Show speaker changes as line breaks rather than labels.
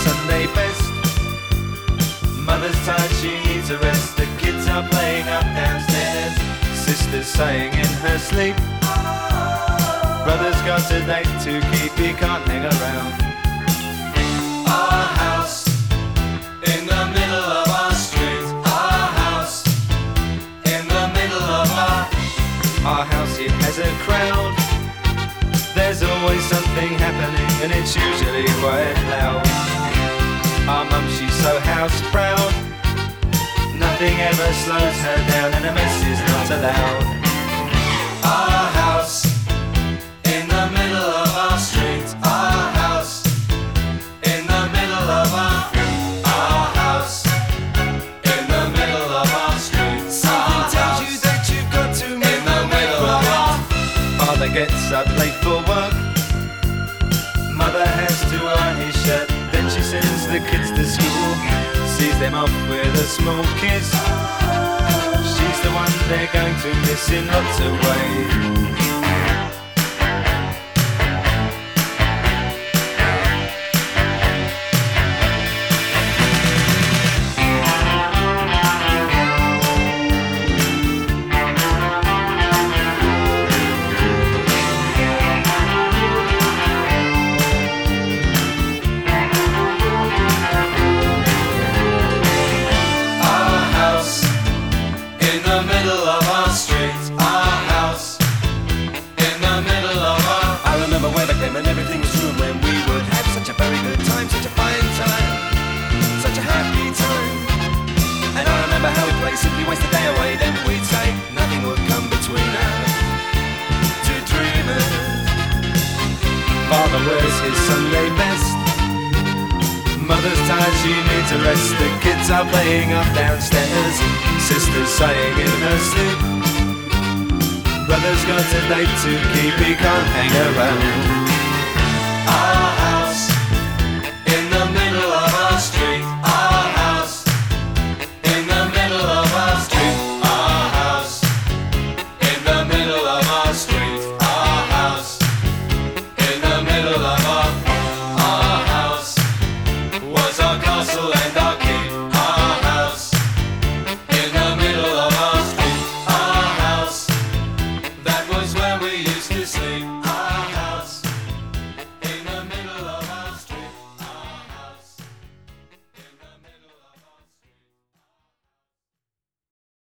Sunday best. Mother's tired, she needs a rest. The kids are playing up downstairs. Sister's sighing in her sleep. Brother's got a date to keep, he can't hang around. Our house in the middle of our street. Our house in the middle of our house, it has a crowd. There's always something happening and it's usually quite loud. Our mum, she's so house proud. Nothing ever slows her down and a mess is not allowed. Our house in the middle of our street. Our house in the middle of our house in the middle of our street. Something tells you that you've got to in the middle of our. Father gets up late for work. Mother has to iron his shirt. Then she sends the kids to school, sees them off with a small kiss. She's the one they're going to miss in lots of ways. In the middle of our street, our house in the middle of our. I remember when I came and everything was true, when we would have such a very good time, such a fine time, such a happy time. And I remember how we'd play, simply waste the day away. Then we'd say nothing would come between us, two dreamers. Father wears his Sunday best. Mother's tired, she needs a rest. The kids are playing up downstairs. Sister's sighing in her sleep. Brother's got a date to keep, he can't hang around. Our house in the middle of our street. Our house in the middle of our street. Our house in the middle of our street. Our house in the middle of our house was our castle and our keep. Our house in the middle of our street. Our house, that was where we used to sleep.